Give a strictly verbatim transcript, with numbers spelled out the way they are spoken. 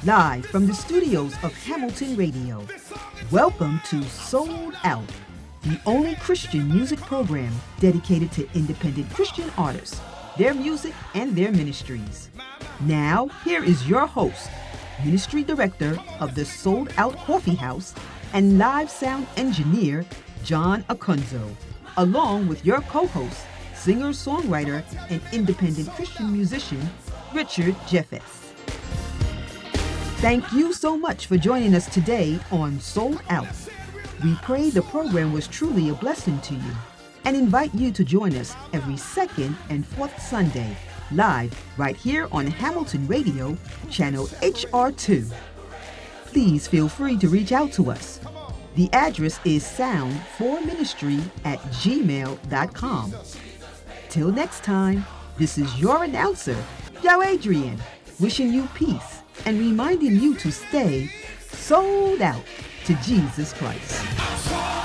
live from the studios of Hamilton Radio. Welcome to Sold Out, the only Christian music program dedicated to independent Christian artists, their music, and their ministries. Now, here is your host, Ministry Director of the Sold Out Coffee House and live sound engineer, John Akunzo, along with your co-host, singer, songwriter, and independent Christian musician, Richard Jeffes. Thank you so much for joining us today on Sold Out. We pray the program was truly a blessing to you and invite you to join us every second and fourth Sunday, live right here on Hamilton Radio, channel H R two. Please feel free to reach out to us. The address is sound four ministry at gmail dot com. Till next time, this is your announcer, Joe Adrian, wishing you peace and reminding you to stay sold out to Jesus Christ.